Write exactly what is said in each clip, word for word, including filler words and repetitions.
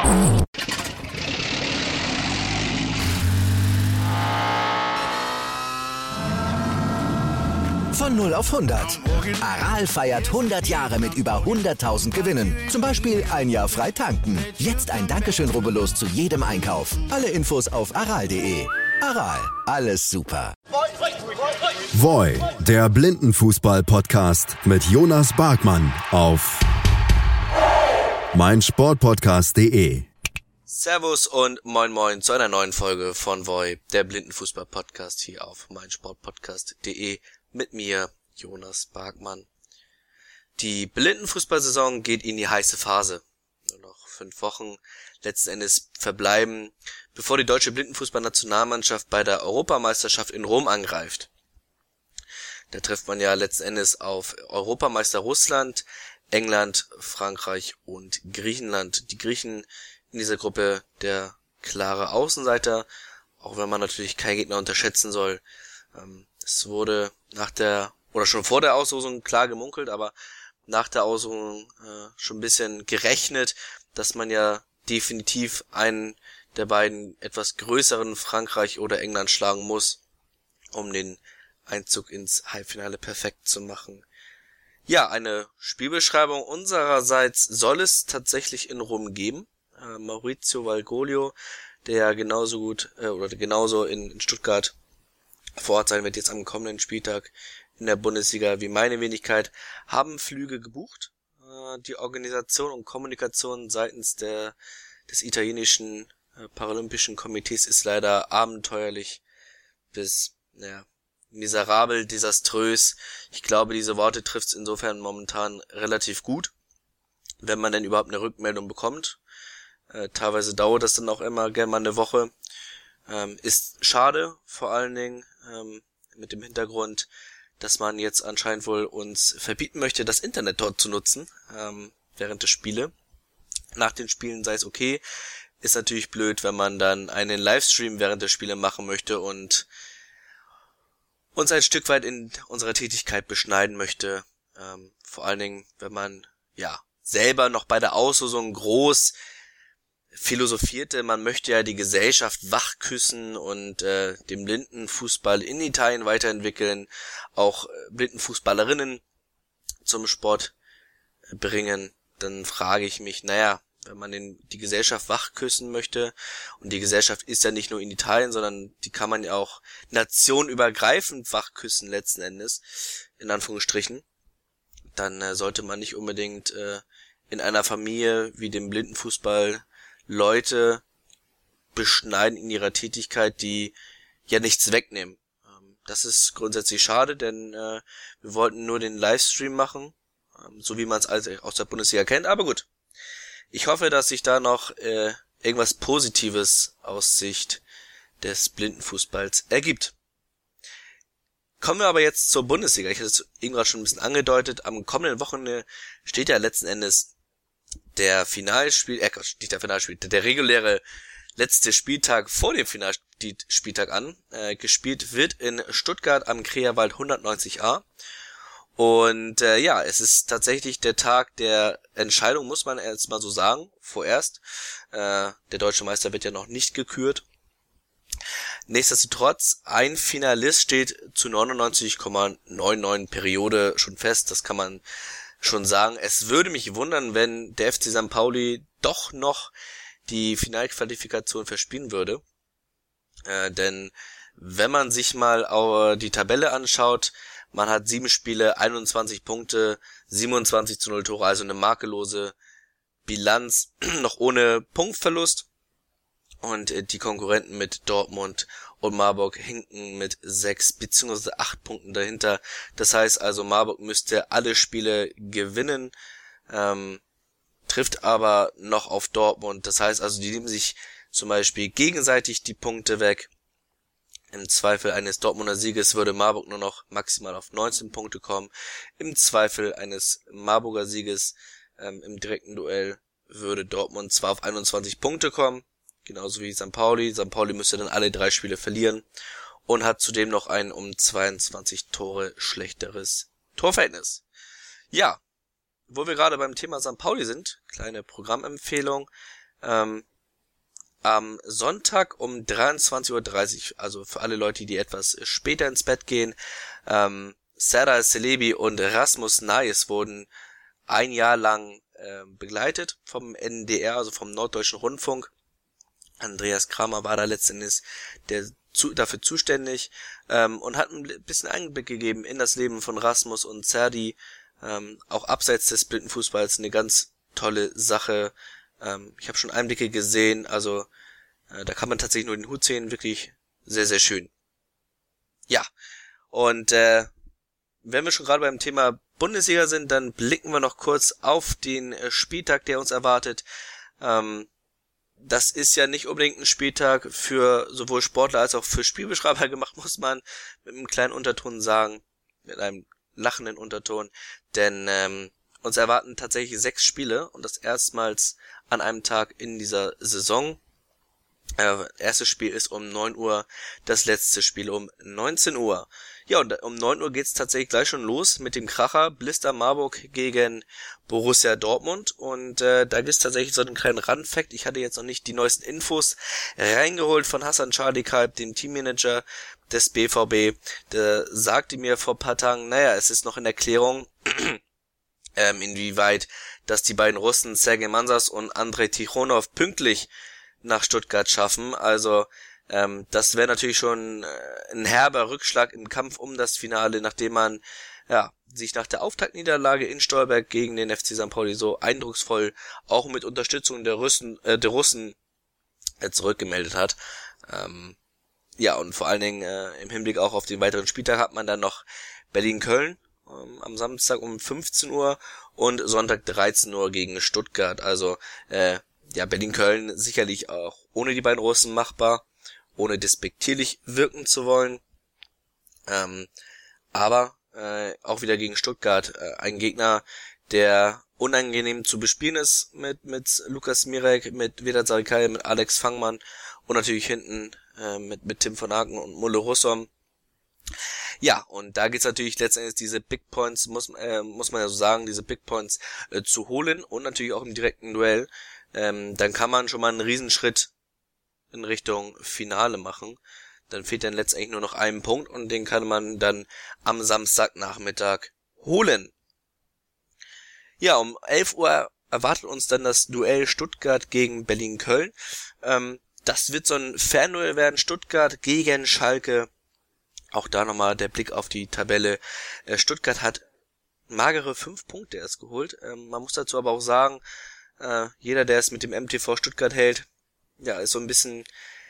Von null auf hundert. Aral feiert hundert Jahre mit über hunderttausend Gewinnen. Zum Beispiel ein Jahr frei tanken. Jetzt ein Dankeschön, rubbellos zu jedem Einkauf. Alle Infos auf aral punkt de. Aral, alles super. Voi, der Blindenfußball-Podcast mit Jonas Barkmann auf meinsportpodcast punkt de. Servus und moin moin zu einer neuen Folge von Voi, der Blindenfußball-Podcast hier auf meinsportpodcast punkt de. Mit mir, Jonas Barkmann. Die Blindenfußballsaison geht in die heiße Phase. Nur noch fünf Wochen letzten Endes verbleiben, bevor die deutsche Blindenfußballnationalmannschaft bei der Europameisterschaft in Rom angreift. Da trifft man ja letzten Endes auf Europameister Russland, England, Frankreich und Griechenland. Die Griechen in dieser Gruppe der klare Außenseiter, auch wenn man natürlich keinen Gegner unterschätzen soll. Ähm, Es wurde nach der, oder schon vor der Auslosung klar gemunkelt, aber nach der Auslosung äh, schon ein bisschen gerechnet, dass man ja definitiv einen der beiden etwas größeren Frankreich oder England schlagen muss, um den Einzug ins Halbfinale perfekt zu machen. Ja, eine Spielbeschreibung unsererseits soll es tatsächlich in Rom geben. Äh, Maurizio Valgoglio, der genauso gut, äh, oder genauso in, in Stuttgart vor Ort sein wird jetzt am kommenden Spieltag in der Bundesliga wie meine Wenigkeit, haben Flüge gebucht. Die Organisation und Kommunikation seitens der des italienischen Paralympischen Komitees ist leider abenteuerlich bis naja, miserabel, desaströs. Ich glaube, diese Worte trifft es insofern momentan relativ gut, wenn man denn überhaupt eine Rückmeldung bekommt. Äh, teilweise dauert das dann auch immer gerne mal eine Woche. Ähm, ist schade, vor allen Dingen ähm, mit dem Hintergrund, dass man jetzt anscheinend wohl uns verbieten möchte, das Internet dort zu nutzen, ähm, während der Spiele. Nach den Spielen sei es okay, ist natürlich blöd, wenn man dann einen Livestream während der Spiele machen möchte und uns ein Stück weit in unserer Tätigkeit beschneiden möchte. Ähm, vor allen Dingen, wenn man ja selber noch bei der Auslosung groß philosophierte, man möchte ja die Gesellschaft wachküssen und äh, den Blindenfußball in Italien weiterentwickeln, auch äh, Blindenfußballerinnen zum Sport bringen, dann frage ich mich, naja, wenn man den, die Gesellschaft wachküssen möchte, und die Gesellschaft ist ja nicht nur in Italien, sondern die kann man ja auch nationenübergreifend wachküssen letzten Endes, in Anführungsstrichen, dann äh, sollte man nicht unbedingt äh, in einer Familie wie dem Blindenfußball Leute beschneiden in ihrer Tätigkeit, die ja nichts wegnehmen. Ähm, das ist grundsätzlich schade, denn äh, wir wollten nur den Livestream machen, ähm, so wie man es aus der Bundesliga kennt, aber gut. Ich hoffe, dass sich da noch äh, irgendwas Positives aus Sicht des Blindenfußballs ergibt. Kommen wir aber jetzt zur Bundesliga. Ich hatte es eben gerade schon ein bisschen angedeutet. Am kommenden Wochenende steht ja letzten Endes der Finalspiel, äh, nicht der Finalspiel, der reguläre letzte Spieltag vor dem Finalspieltag an. Äh, gespielt wird in Stuttgart am Kreawald hundertneunzig a. Und äh, ja, es ist tatsächlich der Tag der Entscheidung, muss man jetzt mal so sagen, vorerst. Äh, der deutsche Meister wird ja noch nicht gekürt. Nichtsdestotrotz, ein Finalist steht zu neunundneunzig Komma neunundneunzig Periode schon fest, das kann man schon sagen. Es würde mich wundern, wenn der F C Sankt Pauli doch noch die Finalqualifikation verspielen würde. Äh, denn wenn man sich mal äh, die Tabelle anschaut, man hat sieben Spiele, einundzwanzig Punkte, siebenundzwanzig zu null Tore, also eine makellose Bilanz, noch ohne Punktverlust. Und äh, die Konkurrenten mit Dortmund und Marburg hinken mit sechs beziehungsweise acht Punkten dahinter. Das heißt also, Marburg müsste alle Spiele gewinnen, ähm, trifft aber noch auf Dortmund. Das heißt also, die nehmen sich zum Beispiel gegenseitig die Punkte weg. Im Zweifel eines Dortmunder Sieges würde Marburg nur noch maximal auf neunzehn Punkte kommen. Im Zweifel eines Marburger Sieges ähm, im direkten Duell würde Dortmund zwar auf einundzwanzig Punkte kommen, genauso wie Sankt Pauli. Sankt Pauli müsste dann alle drei Spiele verlieren und hat zudem noch ein um zweiundzwanzig Tore schlechteres Torverhältnis. Ja, wo wir gerade beim Thema Sankt Pauli sind, kleine Programmempfehlung. Ähm, am Sonntag um dreiundzwanzig Uhr dreißig, also für alle Leute, die etwas später ins Bett gehen, ähm, Serdar Celebi und Rasmus Nayes wurden ein Jahr lang äh, begleitet vom N D R, also vom Norddeutschen Rundfunk. Andreas Kramer war da letztendlich der zu, dafür zuständig ähm, und hat ein bisschen Einblick gegeben in das Leben von Rasmus und Serdi, ähm, auch abseits des Blindenfußballs eine ganz tolle Sache. Ähm, ich habe schon Einblicke gesehen, also äh, da kann man tatsächlich nur den Hut ziehen, wirklich sehr, sehr schön. Ja, und äh, wenn wir schon gerade beim Thema Bundesliga sind, dann blicken wir noch kurz auf den äh, Spieltag, der uns erwartet. Ähm, das ist ja nicht unbedingt ein Spieltag für sowohl Sportler als auch für Spielbeschreiber gemacht, muss man mit einem kleinen Unterton sagen, mit einem lachenden Unterton, denn ähm, uns erwarten tatsächlich sechs Spiele und das erstmals an einem Tag in dieser Saison. Äh, erstes Spiel ist um neun Uhr, das letzte Spiel um neunzehn Uhr. Ja, und um neun Uhr geht's tatsächlich gleich schon los mit dem Kracher Blister Marburg gegen Borussia Dortmund. Und äh, da gibt's tatsächlich so einen kleinen Randfact. Ich hatte jetzt noch nicht die neuesten Infos reingeholt von Hassan Charlie-Kalb, dem Teammanager des B V B. Der sagte mir vor ein paar Tagen, naja, es ist noch in Erklärung, ähm, inwieweit, dass die beiden Russen Sergej Mansas und Andrei Tichonov pünktlich nach Stuttgart schaffen. Also ähm, das wäre natürlich schon äh, ein herber Rückschlag im Kampf um das Finale, nachdem man ja sich nach der Auftaktniederlage in Stolberg gegen den F C Sankt Pauli so eindrucksvoll auch mit Unterstützung der Russen äh, der Russen äh, zurückgemeldet hat. Ähm, ja, und vor allen Dingen äh, im Hinblick auch auf den weiteren Spieltag hat man dann noch Berlin-Köln ähm, am Samstag um fünfzehn Uhr und Sonntag dreizehn Uhr gegen Stuttgart. Also äh, ja, Berlin-Köln sicherlich auch ohne die beiden Russen machbar, ohne despektierlich wirken zu wollen. Ähm, aber äh, auch wieder gegen Stuttgart äh, ein Gegner, der unangenehm zu bespielen ist mit mit Lukas Mirek, mit Vedat Sarikaya, mit Alex Fangmann und natürlich hinten äh, mit mit Tim von Aken und Mulle Russom. Ja, und da geht's natürlich letztendlich diese Big Points, muss äh, muss man ja so sagen, diese Big Points äh, zu holen und natürlich auch im direkten Duell. Ähm, dann kann man schon mal einen Riesenschritt in Richtung Finale machen. Dann fehlt dann letztendlich nur noch ein Punkt und den kann man dann am Samstagnachmittag holen. Ja, um elf Uhr erwartet uns dann das Duell Stuttgart gegen Berlin-Köln. Ähm, das wird so ein Fernduell werden, Stuttgart gegen Schalke. Auch da nochmal der Blick auf die Tabelle. Äh, Stuttgart hat magere fünf Punkte erst geholt. Ähm, man muss dazu aber auch sagen, äh, jeder, der es mit dem M T V Stuttgart hält, ja, ist so ein bisschen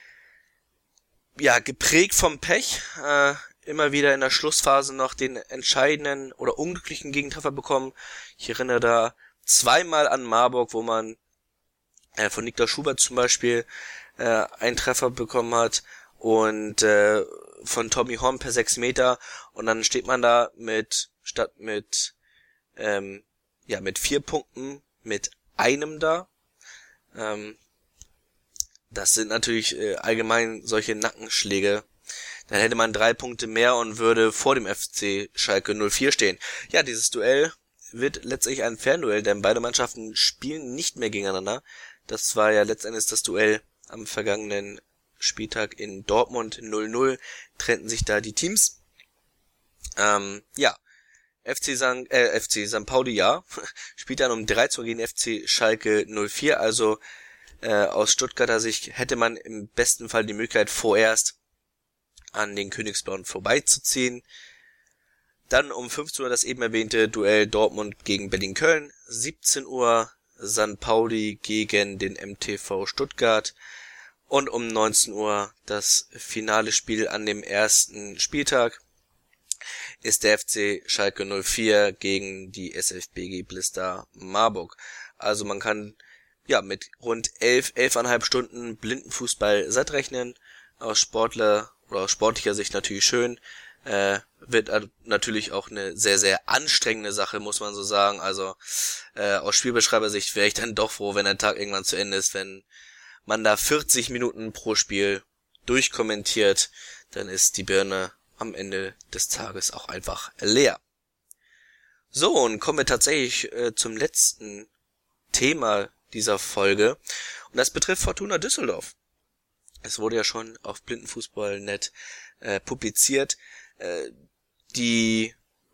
ja geprägt vom Pech. Äh, immer wieder in der Schlussphase noch den entscheidenden oder unglücklichen Gegentreffer bekommen. Ich erinnere da zweimal an Marburg, wo man äh, von Niklas Schubert zum Beispiel äh, einen Treffer bekommen hat und äh, von Tommy Horn per sechs Meter und dann steht man da mit statt mit ähm, ja mit vier Punkten mit einem da. Ähm, das sind natürlich äh, allgemein solche Nackenschläge. Dann hätte man drei Punkte mehr und würde vor dem F C Schalke null vier stehen. Ja, dieses Duell wird letztlich ein Fernduell, denn beide Mannschaften spielen nicht mehr gegeneinander. Das war ja letztendlich das Duell am vergangenen Spieltag in Dortmund. null null trennten sich da die Teams. Ähm, ja, F C Sankt, äh, F C Sankt Pauli, ja, spielt dann um dreizehn Uhr gegen F C Schalke null vier, also äh, aus Stuttgarter Sicht hätte man im besten Fall die Möglichkeit, vorerst an den Königsblauen vorbeizuziehen. Dann um fünfzehn Uhr das eben erwähnte Duell Dortmund gegen Berlin-Köln, siebzehn Uhr Sankt Pauli gegen den M T V Stuttgart und um neunzehn Uhr das finale Spiel an dem ersten Spieltag ist der F C Schalke null vier gegen die S F B G Blister Marburg. Also man kann ja mit rund elf, elfeinhalb Stunden Blindenfußball satt rechnen. Aus Sportler oder aus sportlicher Sicht natürlich schön. Äh, wird natürlich auch eine sehr, sehr anstrengende Sache, muss man so sagen. Also äh, aus Spielbeschreibersicht wäre ich dann doch froh, wenn der Tag irgendwann zu Ende ist, wenn man da vierzig Minuten pro Spiel durchkommentiert, dann ist die Birne am Ende des Tages auch einfach leer. So, und kommen wir tatsächlich äh, zum letzten Thema dieser Folge. Und das betrifft Fortuna Düsseldorf. Es wurde ja schon auf Blindenfußball Punkt net äh, publiziert. Äh, die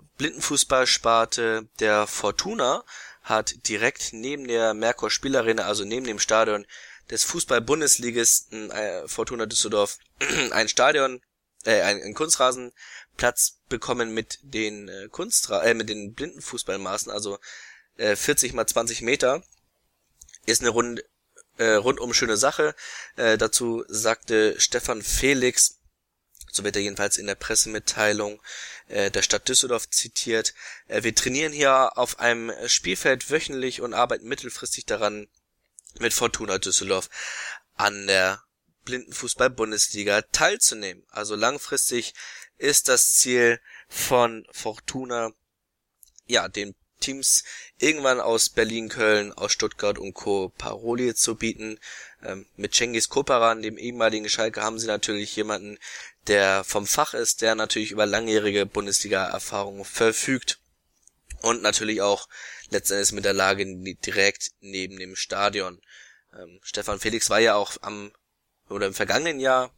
Blindenfußballsparte der Fortuna hat direkt neben der Merkur Spielarena, also neben dem Stadion des Fußball-Bundesligisten äh, Fortuna Düsseldorf, ein Stadion, äh, ein, ein Kunstrasenplatz bekommen mit den äh, Kunstra äh, mit den Blindenfußballmaßen, also äh, vierzig mal zwanzig Meter. Ist eine rund, äh, rundum schöne Sache. Äh, dazu sagte Stefan Felix, so wird er jedenfalls in der Pressemitteilung äh, der Stadt Düsseldorf zitiert, äh, wir trainieren hier auf einem Spielfeld wöchentlich und arbeiten mittelfristig daran, mit Fortuna Düsseldorf an der Blindenfußball-Bundesliga teilzunehmen. Also langfristig ist das Ziel von Fortuna, ja, den Teams irgendwann aus Berlin, Köln, aus Stuttgart und Co. Paroli zu bieten. Ähm, mit Cengiz Koparan, dem ehemaligen Schalke, haben sie natürlich jemanden, der vom Fach ist, der natürlich über langjährige Bundesliga-Erfahrung verfügt und natürlich auch letztendlich mit der Lage direkt neben dem Stadion. Ähm, Stefan Felix war ja auch am oder im vergangenen Jahr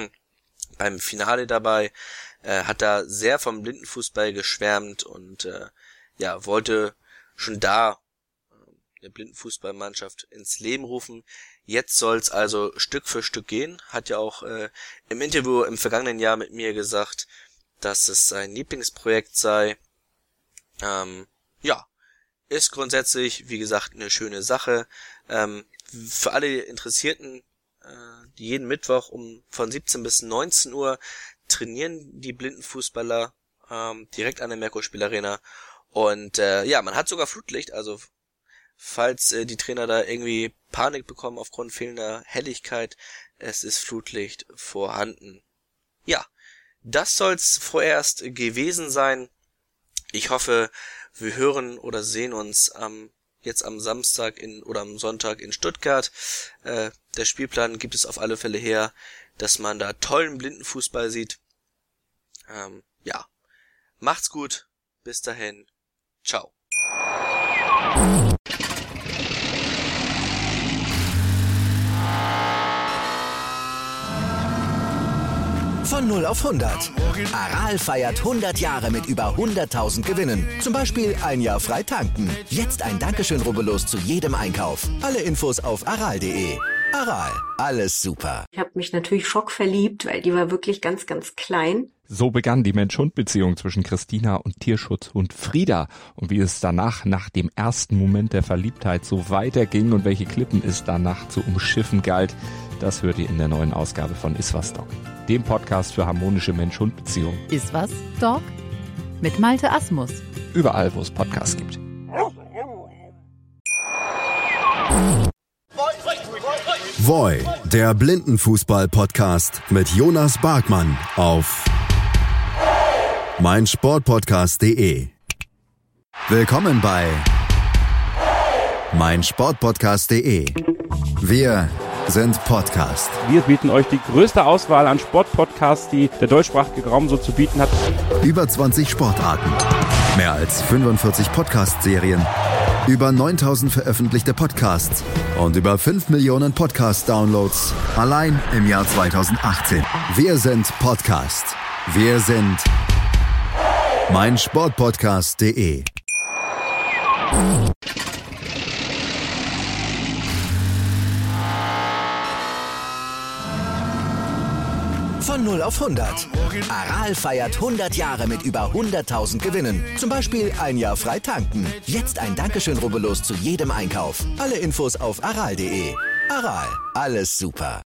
beim Finale dabei, äh, hat da sehr vom Blindenfußball geschwärmt und äh, ja, wollte schon da äh, eine Blindenfußballmannschaft ins Leben rufen. Jetzt soll's also Stück für Stück gehen. Hat ja auch äh, im Interview im vergangenen Jahr mit mir gesagt, dass es sein Lieblingsprojekt sei. Ähm, ja, ist grundsätzlich, wie gesagt, eine schöne Sache. Ähm, für alle Interessierten, äh, die jeden Mittwoch um von siebzehn bis neunzehn Uhr trainieren die Blindenfußballer ähm, direkt an der Merkur Spielarena. Und äh, ja, man hat sogar Flutlicht, also falls äh, die Trainer da irgendwie Panik bekommen aufgrund fehlender Helligkeit, es ist Flutlicht vorhanden. Ja, das soll's vorerst gewesen sein. Ich hoffe, wir hören oder sehen uns am jetzt am Samstag in oder am Sonntag in Stuttgart. Äh, der Spielplan gibt es auf alle Fälle her, dass man da tollen Blindenfußball sieht. Ähm, ja, macht's gut. Bis dahin. Ciao. Von null auf hundert. Aral feiert hundert Jahre mit über hunderttausend Gewinnen. Zum Beispiel ein Jahr frei tanken. Jetzt ein Dankeschön, rubbellos zu jedem Einkauf. Alle Infos auf aral punkt de. Aral, alles super. Ich habe mich natürlich schockverliebt, weil die war wirklich ganz, ganz klein. So begann die Mensch-Hund-Beziehung zwischen Christina und Tierschutzhund Frieda. Und wie es danach, nach dem ersten Moment der Verliebtheit, so weiterging und welche Klippen es danach zu umschiffen galt, das hört ihr in der neuen Ausgabe von Iswas Dog, dem Podcast für harmonische Mensch-Hund-Beziehungen. Iswas Dog mit Malte Asmus. Überall, wo es Podcasts gibt. Voi, der Blindenfußball-Podcast mit Jonas Barkmann auf meinsportpodcast punkt de. Willkommen bei meinsportpodcast punkt de. Wir sind Podcast. Wir bieten euch die größte Auswahl an Sportpodcasts, die der deutschsprachige Raum so zu bieten hat. Über zwanzig Sportarten, mehr als fünfundvierzig Podcast-Serien, über neuntausend veröffentlichte Podcasts und über fünf Millionen Podcast-Downloads allein im Jahr zweitausendachtzehn. Wir sind Podcast. Wir sind meinsportpodcast punkt de. Von null auf hundert. Aral feiert hundert Jahre mit über hunderttausend Gewinnen. Zum Beispiel ein Jahr frei tanken. Jetzt ein Dankeschön, rubbellos zu jedem Einkauf. Alle Infos auf aral punkt de. Aral, alles super.